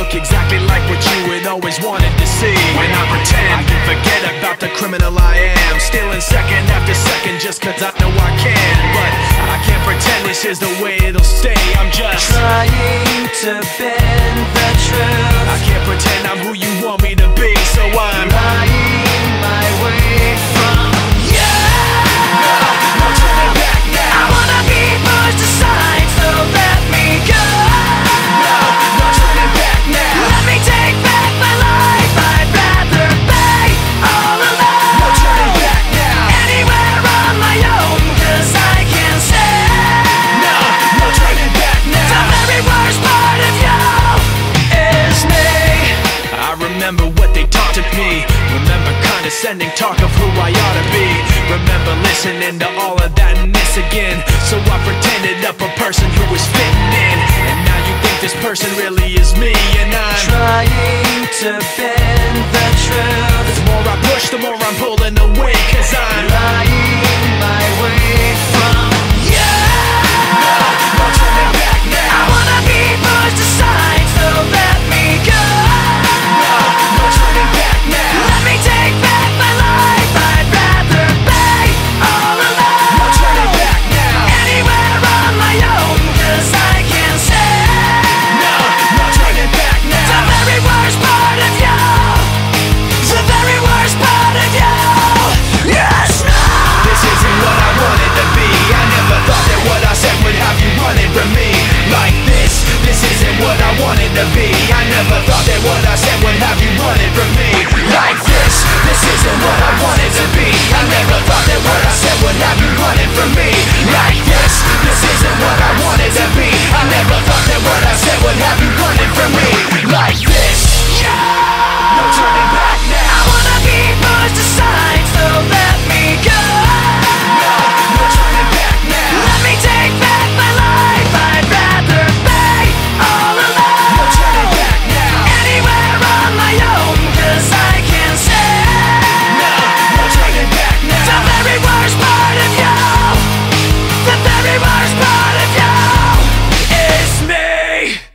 look exactly like what you had always wanted to see. When I pretend, I can forget about the criminal I am, stealing second after second just cause I know I can. But I can't pretend this is the way it'll stay. I'm just trying to bend the truth. I can't pretend I'm who you want me to be, so I'm lying my way from you. No turning back now. I wanna be pushed aside, so let me go. No turning back now. Let me take back my life. I'd rather be all alone. No turning back now. Anywhere on my own, cause I can't say No turning back now. the very worst part of you is me. I remember what they taught to me. Remember condescending talk of who I ought to be. Remember listening to all of that and this again. So I pretended up a person who was fitting in. And now you think this person really is me. And I'm trying to bend the truth. the more I push, the more I'm pulling away. Cause I'm lying my way from you. no turning back now. I wanna be pushed aside, so let me go. No turning back now. Let me take back my life. I'd rather be all alone. No turning back now. Anywhere on my own, cause I can't say No turning back the now. very worst part of you. The very worst part of you. Yes, no. This isn't what I wanted to be. I never thought that what I said would have you running from me like this. This isn't what I wanted to be. I never thought